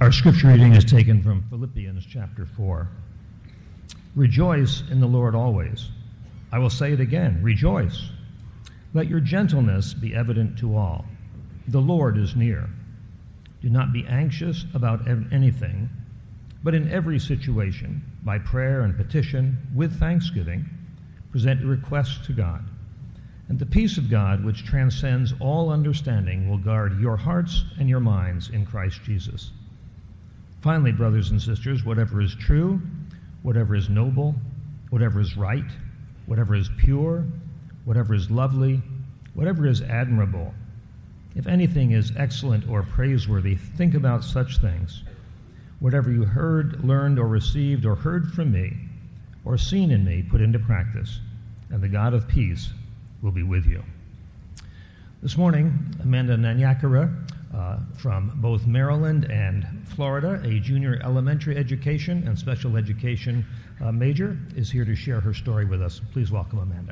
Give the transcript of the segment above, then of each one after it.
Our scripture reading is taken from Philippians chapter 4. Rejoice in the Lord always. I will say it again, rejoice. Let your gentleness be evident to all. The Lord is near. Do not be anxious about anything, but in every situation, by prayer and petition, with thanksgiving, present your requests to God. And the peace of God, which transcends all understanding, will guard your hearts and your minds in Christ Jesus. Finally, brothers and sisters, whatever is true, whatever is noble, whatever is right, whatever is pure, whatever is lovely, whatever is admirable, if anything is excellent or praiseworthy, think about such things. Whatever you heard, learned, or received, or heard from me, or seen in me, put into practice, and the God of peace will be with you. This morning, Amanda Nanyakara, from both Maryland and Florida, a junior elementary education and special education major, is here to share her story with us. Please welcome Amanda.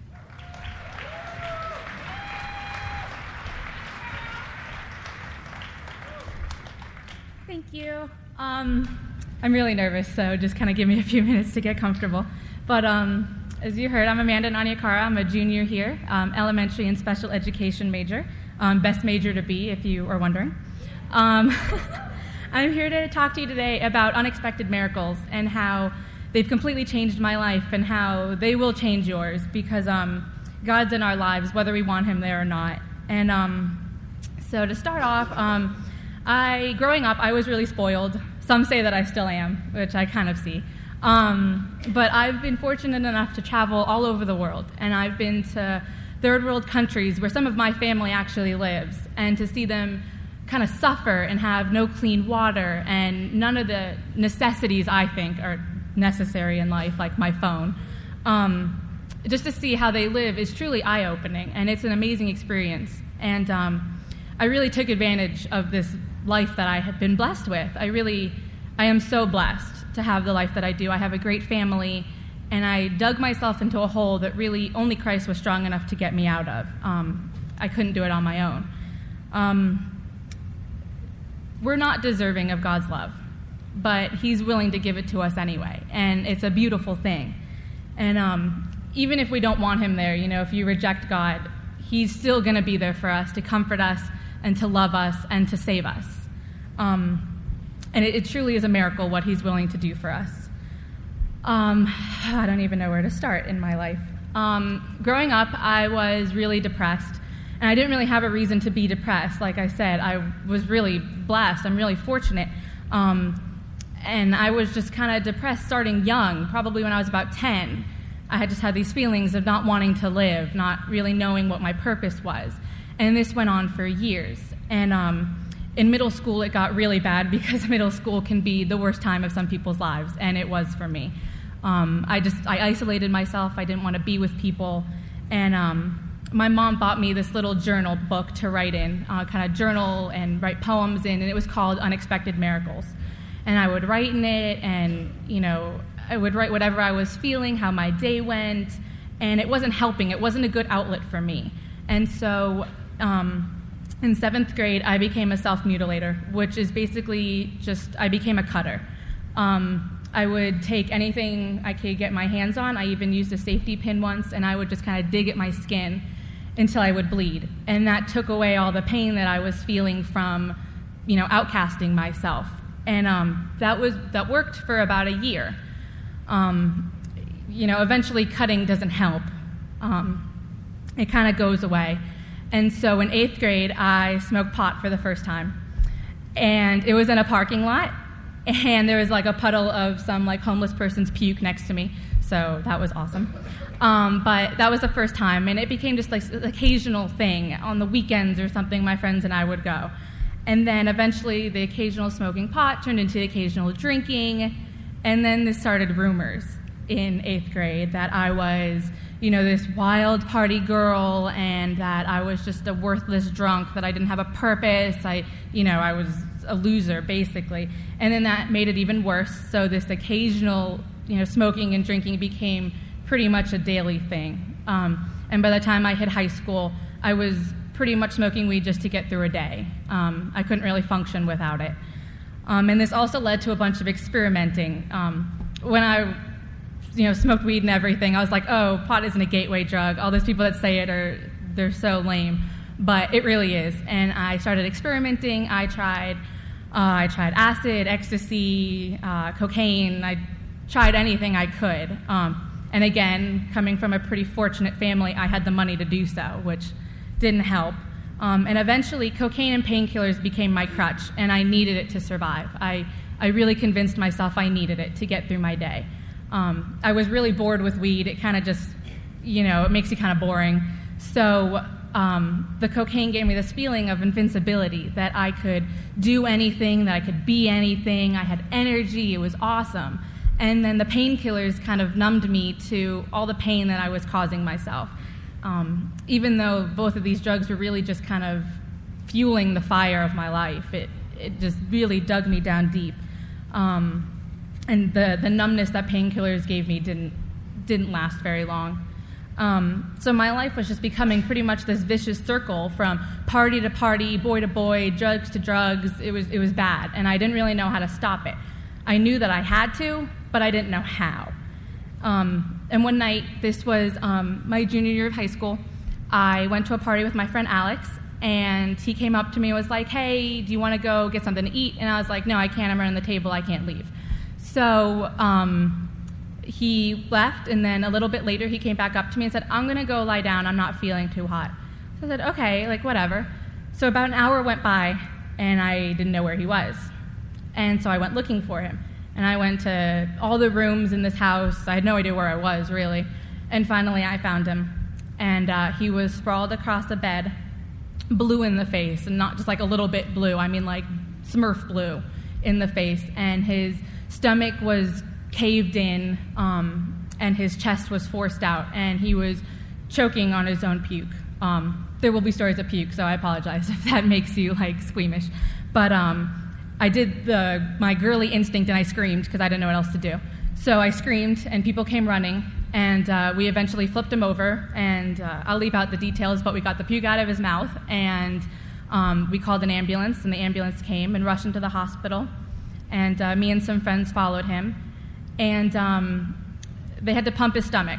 Thank you. I'm really nervous, so just kind of give me a few minutes to get comfortable. But as you heard, I'm Amanda Nanyakara. I'm a junior here, elementary and special education major. Best major to be, if you are wondering. I'm here to talk to you today about unexpected miracles and how they've completely changed my life and how they will change yours because God's in our lives, whether we want Him there or not. And so to start off, growing up, I was really spoiled. Some say that I still am, which I kind of see. But I've been fortunate enough to travel all over the world, and I've been to third world countries where some of my family actually lives, and to see them kind of suffer and have no clean water and none of the necessities I think are necessary in life, like my phone. Just to see how they live is truly eye-opening, and it's an amazing experience. And I really took advantage of this life that I have been blessed with. I am so blessed to have the life that I do. I have a great family, and I dug myself into a hole that really only Christ was strong enough to get me out of. I couldn't do it on my own. We're not deserving of God's love, but He's willing to give it to us anyway, and it's a beautiful thing. And even if we don't want Him there, if you reject God, He's still going to be there for us, to comfort us and to love us and to save us. And it truly is a miracle what He's willing to do for us. I don't even know where to start in my life. Growing up, I was really depressed, and I didn't really have a reason to be depressed. Like I said, I was really blessed. I'm really fortunate. And I was just kind of depressed starting young, probably when I was about 10. I had just had these feelings of not wanting to live, not really knowing what my purpose was. And this went on for years. And in middle school, it got really bad because middle school can be the worst time of some people's lives, and it was for me. I isolated myself. I didn't want to be with people. And my mom bought me this little journal book to write in, kind of journal and write poems in, and it was called Unexpected Miracles. And I would write in it, and, I would write whatever I was feeling, how my day went, and it wasn't helping. It wasn't a good outlet for me. And so in 7th grade, I became a self-mutilator, which is basically I became a cutter. I would take anything I could get my hands on. I even used a safety pin once, and I would just kind of dig at my skin until I would bleed. And that took away all the pain that I was feeling from, outcasting myself. And that worked for about a year. Eventually cutting doesn't help. It kind of goes away. And so in 8th grade, I smoked pot for the first time. And it was in a parking lot, and there was like a puddle of some homeless person's puke next to me. So that was awesome. But that was the first time, and it became just an occasional thing. On the weekends or something, my friends and I would go. And then eventually the occasional smoking pot turned into the occasional drinking, and then this started rumors in 8th grade that I was this wild party girl, and that I was just a worthless drunk, that I didn't have a purpose. I was a loser, basically. And then that made it even worse. So this occasional, smoking and drinking became pretty much a daily thing. And by the time I hit high school, I was pretty much smoking weed just to get through a day. I couldn't really function without it. And this also led to a bunch of experimenting. When I smoked weed and everything, I was like, oh, pot isn't a gateway drug. All those people that say it they're so lame. But it really is. And I started experimenting. I tried acid, ecstasy, cocaine. I tried anything I could. And again, coming from a pretty fortunate family, I had the money to do so, which didn't help. And eventually, cocaine and painkillers became my crutch, and I needed it to survive. I really convinced myself I needed it to get through my day. I was really bored with weed. It kind of just, it makes you kind of boring. So the cocaine gave me this feeling of invincibility, that I could do anything, that I could be anything. I had energy. It was awesome. And then the painkillers kind of numbed me to all the pain that I was causing myself. Even though both of these drugs were really just kind of fueling the fire of my life, it just really dug me down deep. And the numbness that painkillers gave me didn't last very long. So my life was just becoming pretty much this vicious circle from party to party, boy to boy, drugs to drugs. It was bad, and I didn't really know how to stop it. I knew that I had to, but I didn't know how. And one night, this was my junior year of high school, I went to a party with my friend Alex, and he came up to me and was like, hey, do you want to go get something to eat? And I was like, no, I can't. I'm running the table. I can't leave. So he left, and then a little bit later, he came back up to me and said, I'm going to go lie down. I'm not feeling too hot. So I said, okay, whatever. So about an hour went by, and I didn't know where he was. And so I went looking for him. And I went to all the rooms in this house. I had no idea where I was, really. And finally, I found him. And he was sprawled across the bed, blue in the face, and not just like a little bit blue. I mean like Smurf blue in the face. And his stomach was caved in, and his chest was forced out. And he was choking on his own puke. There will be stories of puke, so I apologize if that makes you squeamish. But I did my girly instinct, and I screamed because I didn't know what else to do. So I screamed, and people came running, and we eventually flipped him over, and I'll leave out the details, but we got the puke out of his mouth, and we called an ambulance, and the ambulance came and rushed him to the hospital, and me and some friends followed him, and they had to pump his stomach,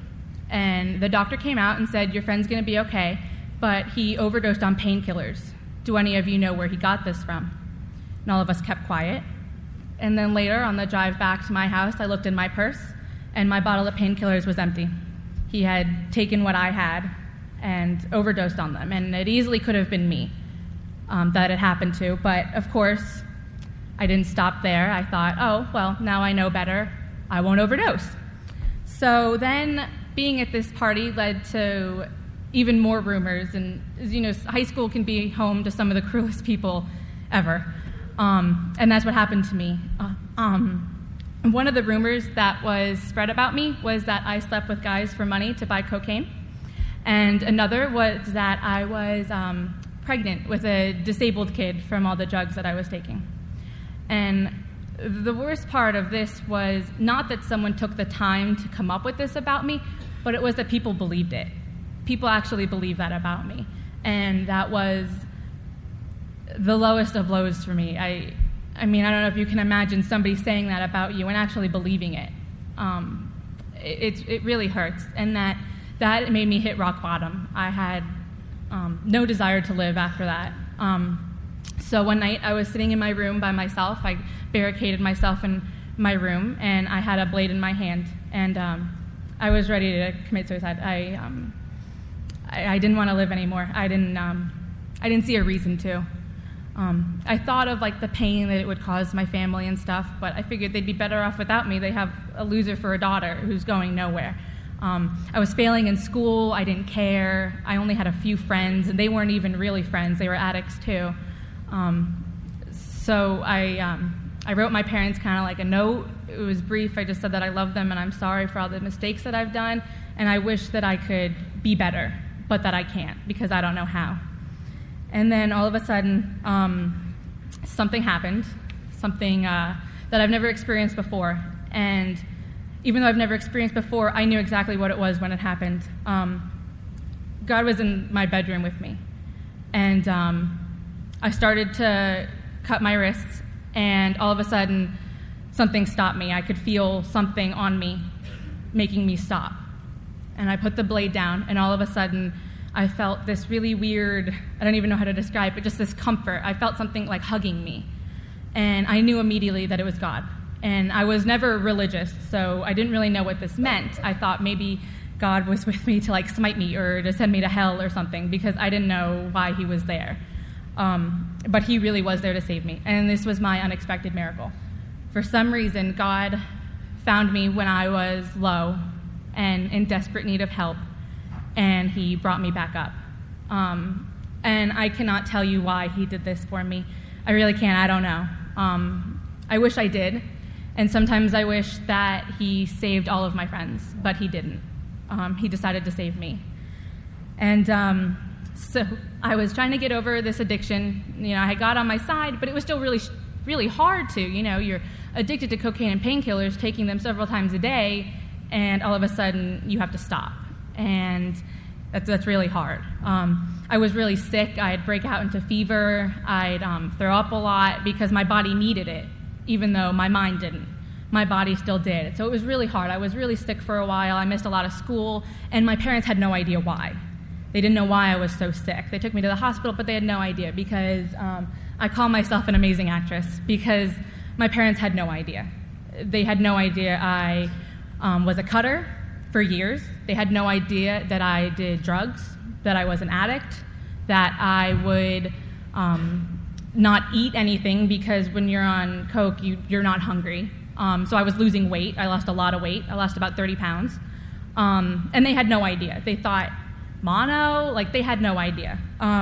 and the doctor came out and said, your friend's going to be okay, but he overdosed on painkillers. Do any of you know where he got this from? And all of us kept quiet. And then later, on the drive back to my house, I looked in my purse, and my bottle of painkillers was empty. He had taken what I had and overdosed on them, and it easily could have been me that it happened to. But, of course, I didn't stop there. I thought, oh, well, now I know better. I won't overdose. So then, being at this party led to even more rumors, and, high school can be home to some of the cruelest people ever. And that's what happened to me. One of the rumors that was spread about me was that I slept with guys for money to buy cocaine. And another was that I was pregnant with a disabled kid from all the drugs that I was taking. And the worst part of this was not that someone took the time to come up with this about me, but it was that people believed it. People actually believed that about me. And that was the lowest of lows for me. I mean, I don't know if you can imagine somebody saying that about you and actually believing it. It really hurts, and that made me hit rock bottom. I had no desire to live after that. So one night I was sitting in my room by myself. I barricaded myself in my room, and I had a blade in my hand, and I was ready to commit suicide. I didn't want to live anymore. I didn't see a reason to. I thought of the pain that it would cause my family and stuff, but I figured they'd be better off without me. They have a loser for a daughter who's going nowhere. I was failing in school. I didn't care. I only had a few friends, and they weren't even really friends. They were addicts too. So I wrote my parents kind of a note. It was brief. I just said that I love them and I'm sorry for all the mistakes that I've done, and I wish that I could be better, but that I can't because I don't know how. And then all of a sudden, something happened, something that I've never experienced before. And even though I've never experienced before, I knew exactly what it was when it happened. God was in my bedroom with me. And I started to cut my wrists, And all of a sudden, something stopped me. I could feel something on me making me stop. And I put the blade down, and all of a sudden, I felt this really weird, I don't even know how to describe it, just this comfort. I felt something like hugging me. And I knew immediately that it was God. And I was never religious, so I didn't really know what this meant. I thought maybe God was with me to like smite me or to send me to hell or something, because I didn't know why he was there. But he really was there to save me. And this was my unexpected miracle. For some reason, God found me when I was low and in desperate need of help, and he brought me back up. And I cannot tell you why he did this for me. I really can't. I don't know. I wish I did. And sometimes I wish that he saved all of my friends, but he didn't. He decided to save me. And so I was trying to get over this addiction. You know, I had God on my side, but it was still really, really hard to. You know, you're addicted to cocaine and painkillers, taking them several times a day, and all of a sudden you have to stop. And that's really hard. I was really sick. I'd break out into fever. I'd throw up a lot because my body needed it, even though my mind didn't. My body still did. So it was really hard. I was really sick for a while. I missed a lot of school, and my parents had no idea why. They didn't know why I was so sick. They took me to the hospital, but they had no idea, because I call myself an amazing actress, because my parents had no idea. They had no idea I was a cutter for years. They had no idea that I did drugs, that I was an addict, that I would not eat anything, because when you're on coke, you're not hungry. So I was losing weight. I lost a lot of weight. I lost about 30 pounds. And they had no idea. They thought, mono? Like, they had no idea.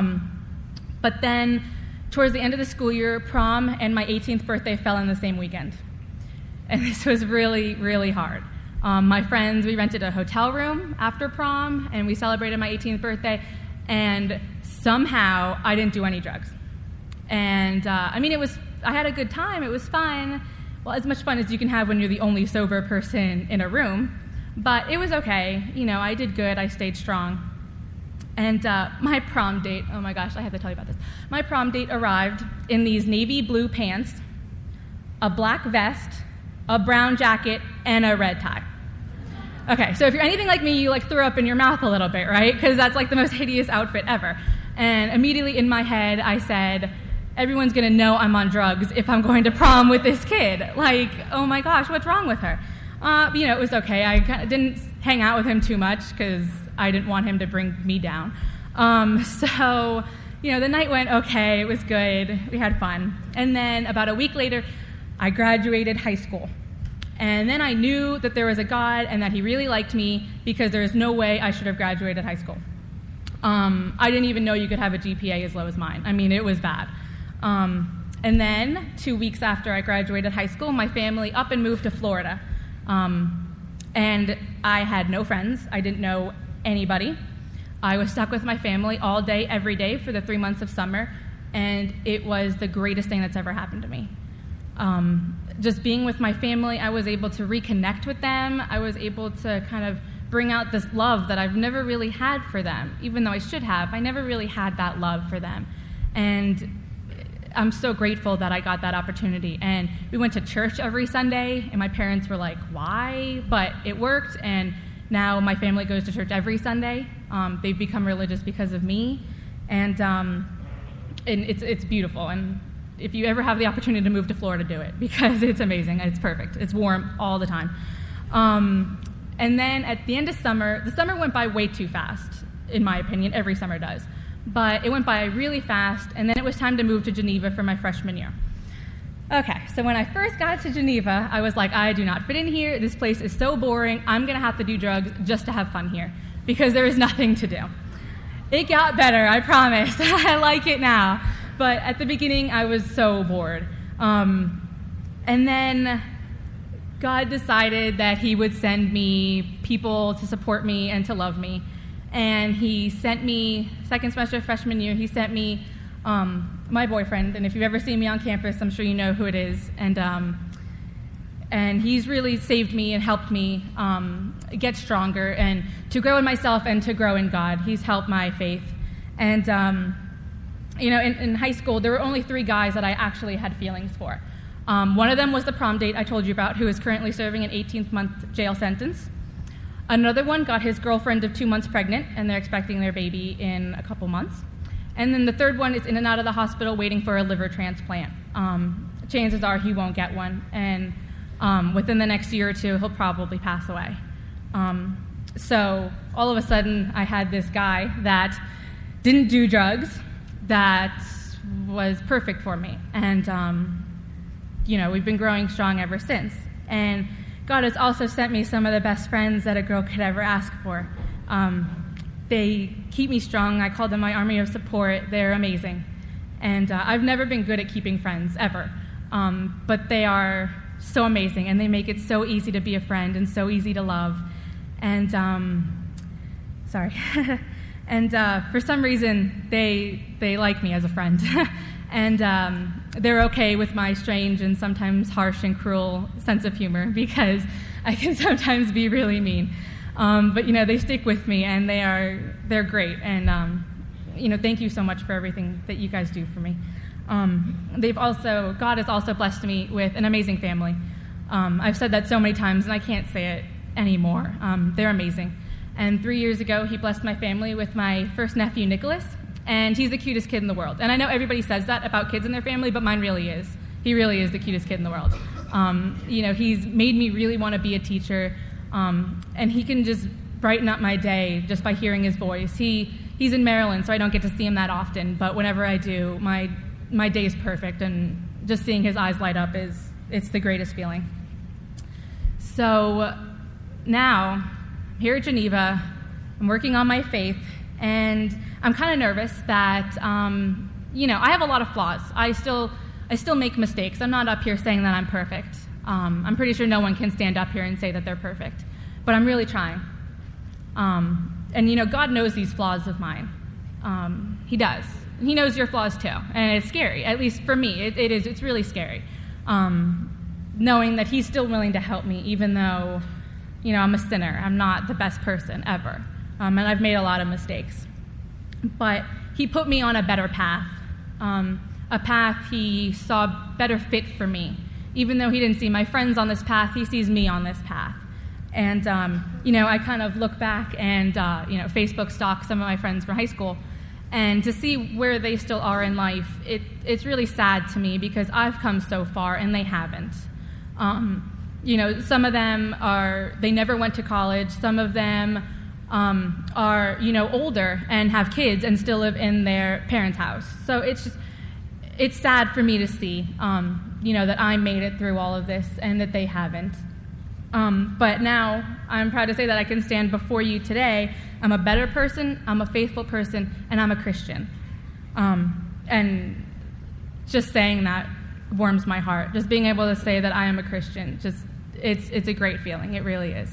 But then, towards the end of the school year, prom and my 18th birthday fell in the same weekend. And this was really, really hard. My friends, we rented a hotel room after prom, and we celebrated my 18th birthday, and somehow I didn't do any drugs. And, I had a good time. It was fun. Well, as much fun as you can have when you're the only sober person in a room. But it was okay. You know, I did good. I stayed strong. And my prom date, oh my gosh, I have to tell you about this. My prom date arrived in these navy blue pants, a black vest, a brown jacket, and a red tie. Okay, so if you're anything like me, you like throw up in your mouth a little bit, right? Because that's like the most hideous outfit ever. And immediately in my head, I said, everyone's going to know I'm on drugs if I'm going to prom with this kid. Like, oh my gosh, what's wrong with her? It was okay. I didn't hang out with him too much because I didn't want him to bring me down. So the night went okay. It was good. We had fun. And then about a week later, I graduated high school. And then I knew that there was a God and that he really liked me, because there is no way I should have graduated high school. I didn't even know you could have a GPA as low as mine. I mean, it was bad. And then 2 weeks after I graduated high school, my family up and moved to Florida. And I had no friends. I didn't know anybody. I was stuck with my family all day, every day for the 3 months of summer, and it was the greatest thing that's ever happened to me. Just being with my family, I was able to reconnect with them. I was able to kind of bring out this love that I've never really had for them. Even though I should have, I never really had that love for them. And I'm so grateful that I got that opportunity. And we went to church every Sunday, and my parents were like, why? But it worked, and now my family goes to church every Sunday. They've become religious because of me, and it's beautiful. And if you ever have the opportunity to move to Florida, do it, because it's amazing. It's perfect. It's warm all the time. And then at the end of summer, the summer went by way too fast, in my opinion. Every summer does. But it went by really fast, and then it was time to move to Geneva for my freshman year. Okay, so when I first got to Geneva, I was like, I do not fit in here. This place is so boring. I'm going to have to do drugs just to have fun here, because there is nothing to do. It got better, I promise. I like it now. But at the beginning, I was so bored. And then God decided that he would send me people to support me and to love me. And he sent me, second semester freshman year, he sent me my boyfriend. And if you've ever seen me on campus, I'm sure you know who it is. And he's really saved me and helped me get stronger and to grow in myself and to grow in God. He's helped my faith. And in high school, there were only 3 guys that I actually had feelings for. One of them was the prom date I told you about, who is currently serving an 18th-month jail sentence. Another one got his girlfriend of 2 months pregnant, and they're expecting their baby in a couple months. And then the third one is in and out of the hospital waiting for a liver transplant. Chances are he won't get one, and within the next year or two, he'll probably pass away. So all of a sudden, I had this guy that didn't do drugs, that was perfect for me. And, we've been growing strong ever since. And God has also sent me some of the best friends that a girl could ever ask for. They keep me strong. I call them my army of support. They're amazing. And I've never been good at keeping friends, ever. But they are so amazing, and they make it so easy to be a friend and so easy to love. And, and for some reason, they like me as a friend. And they're okay with my strange and sometimes harsh and cruel sense of humor, because I can sometimes be really mean. But they stick with me, and they're great. And thank you so much for everything that you guys do for me. God has also blessed me with an amazing family. I've said that so many times, and I can't say it anymore. They're amazing. And 3 years ago, he blessed my family with my first nephew, Nicholas, and he's the cutest kid in the world. And I know everybody says that about kids in their family, but mine really is. He really is the cutest kid in the world. He's made me really want to be a teacher, and he can just brighten up my day just by hearing his voice. He's in Maryland, so I don't get to see him that often, but whenever I do, my day is perfect, and just seeing his eyes light up it's the greatest feeling. So now, here at Geneva, I'm working on my faith, and I'm kind of nervous that, I have a lot of flaws. I still make mistakes. I'm not up here saying that I'm perfect. I'm pretty sure no one can stand up here and say that they're perfect, but I'm really trying. And God knows these flaws of mine. He does. He knows your flaws too, and it's scary. At least for me, it is. It's really scary, knowing that He's still willing to help me, even though, I'm a sinner. I'm not the best person ever, and I've made a lot of mistakes. But He put me on a better path, a path He saw better fit for me. Even though He didn't see my friends on this path, He sees me on this path. And I kind of look back and Facebook stalk some of my friends from high school. And to see where they still are in life, it's really sad to me, because I've come so far and they haven't. Some of them they never went to college. Some of them are older and have kids and still live in their parents' house. So it's sad for me to see, that I made it through all of this and that they haven't. But now I'm proud to say that I can stand before you today. I'm a better person, I'm a faithful person, and I'm a Christian. And just saying that warms my heart. Just being able to say that I am a Christian, it's a great feeling. It really is.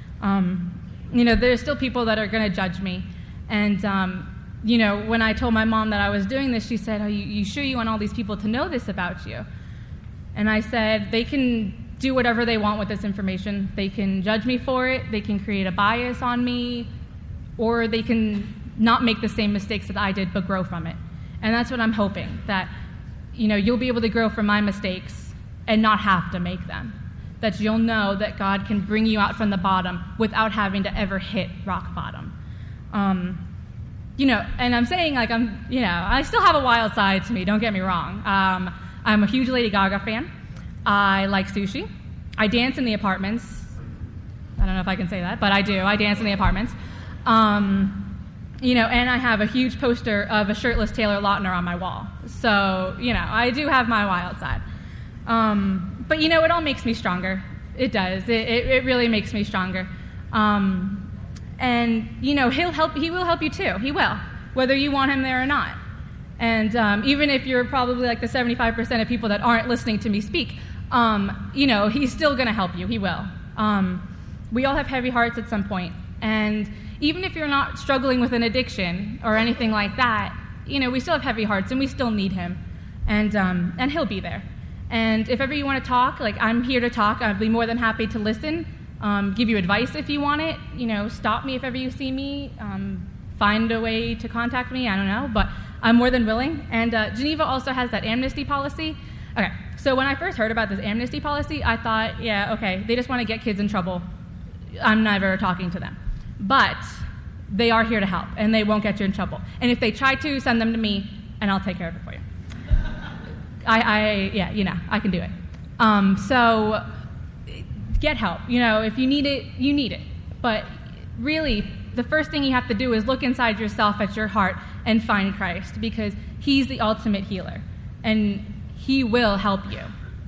There's still people that are going to judge me. And, when I told my mom that I was doing this, she said, you sure you want all these people to know this about you? And I said, they can do whatever they want with this information. They can judge me for it, they can create a bias on me, or they can not make the same mistakes that I did, but grow from it. And that's what I'm hoping, that you'll be able to grow from my mistakes and not have to make them. That you'll know that God can bring you out from the bottom without having to ever hit rock bottom. And I'm saying I still have a wild side to me, don't get me wrong. I'm a huge Lady Gaga fan. I like sushi. I dance in the apartments. I don't know if I can say that, but I do. I dance in the apartments. And I have a huge poster of a shirtless Taylor Lautner on my wall. So, I do have my wild side. But, it all makes me stronger. It does. It really makes me stronger. And, He will help you too. He will, whether you want Him there or not. And even if you're probably like the 75% of people that aren't listening to me speak, He's still going to help you. He will. We all have heavy hearts at some point. And even if you're not struggling with an addiction or anything like that, we still have heavy hearts and we still need Him. And He'll be there. And if ever you want to talk, I'm here to talk. I'd be more than happy to listen, give you advice if you want it. Stop me if ever you see me. Find a way to contact me. I don't know. But I'm more than willing. And Geneva also has that amnesty policy. Okay, So when I first heard about this amnesty policy, I thought, yeah, okay, they just want to get kids in trouble. I'm never talking to them. But they are here to help, and they won't get you in trouble. And if they try to, send them to me, and I'll take care of it for you. I can do it. So get help. If you need it, you need it. But really, the first thing you have to do is look inside yourself at your heart and find Christ, because he's the ultimate healer, and he will help you.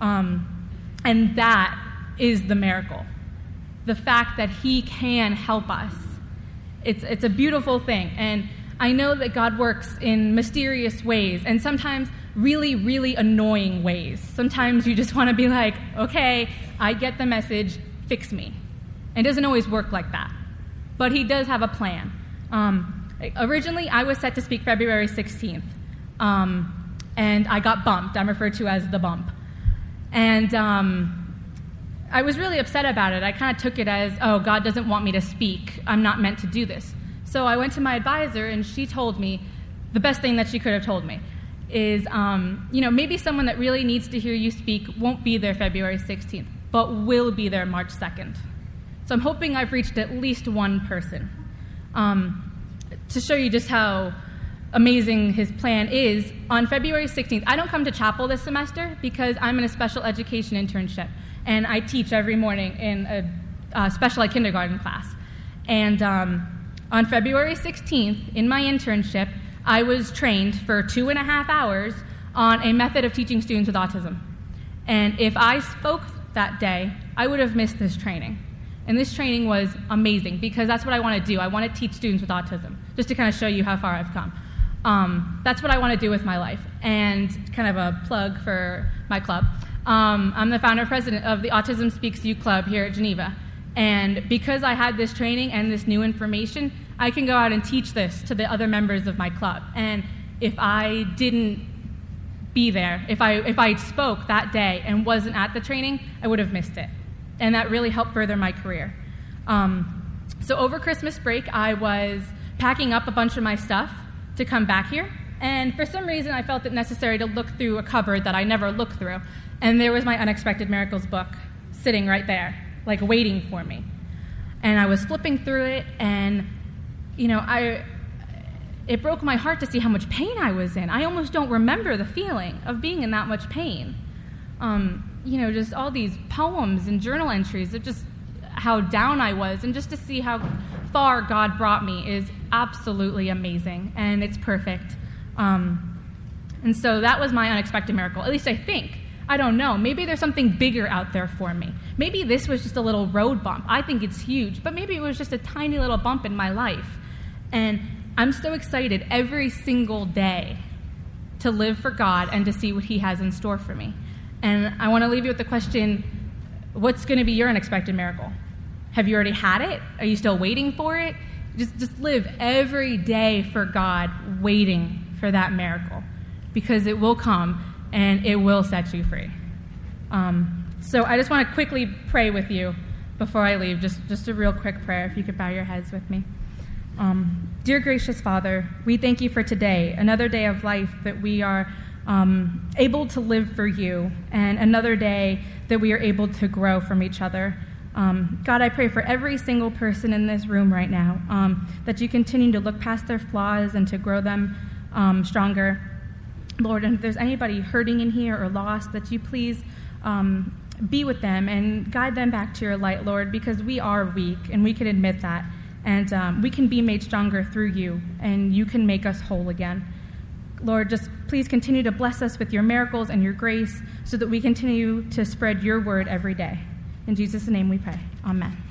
And that is the miracle. The fact that he can help us. It's a beautiful thing. And I know that God works in mysterious ways, and sometimes really, really annoying ways. Sometimes you just want to be like, okay, I get the message, fix me. And it doesn't always work like that. But he does have a plan. Originally, I was set to speak February 16th, and I got bumped. I'm referred to as the bump. And I was really upset about it. I kind of took it as, oh, God doesn't want me to speak. I'm not meant to do this. So I went to my advisor, and she told me the best thing that she could have told me is, maybe someone that really needs to hear you speak won't be there February 16th, but will be there March 2nd. So I'm hoping I've reached at least one person. To show you just how amazing his plan is, on February 16th, I don't come to chapel this semester because I'm in a special education internship, and I teach every morning in a special ed kindergarten class. And on February 16th, in my internship, I was trained for 2.5 hours on a method of teaching students with autism. And if I spoke that day, I would have missed this training. And this training was amazing because that's what I want to do. I want to teach students with autism, just to kind of show you how far I've come. That's what I want to do with my life. And kind of a plug for my club. I'm the founder and president of the Autism Speaks You Club here at Geneva. And because I had this training and this new information, I can go out and teach this to the other members of my club. And if I didn't be there, if I spoke that day and wasn't at the training, I would have missed it. And that really helped further my career. So over Christmas break, I was packing up a bunch of my stuff to come back here. And for some reason, I felt it necessary to look through a cupboard that I never looked through. And there was my Unexpected Miracles book sitting right there, like waiting for me. And I was flipping through it, and it broke my heart to see how much pain I was in. I almost don't remember the feeling of being in that much pain. Just all these poems and journal entries of just how down I was, and just to see how far God brought me is absolutely amazing, and it's perfect. And so that was my unexpected miracle, at least I think. I don't know. Maybe there's something bigger out there for me. Maybe this was just a little road bump. I think it's huge, but maybe it was just a tiny little bump in my life. And I'm so excited every single day to live for God and to see what he has in store for me. And I want to leave you with the question, what's going to be your unexpected miracle? Have you already had it? Are you still waiting for it? Just live every day for God, waiting for that miracle, because it will come and it will set you free. So I just want to quickly pray with you before I leave, just a real quick prayer, if you could bow your heads with me. Dear gracious Father, we thank you for today, another day of life that we are able to live for you, and another day that we are able to grow from each other. God, I pray for every single person in this room right now, that you continue to look past their flaws and to grow them stronger. Lord, and if there's anybody hurting in here or lost, that you please be with them and guide them back to your light, Lord, because we are weak, and we can admit that. And we can be made stronger through you, and you can make us whole again. Lord, just please continue to bless us with your miracles and your grace so that we continue to spread your word every day. In Jesus' name we pray. Amen.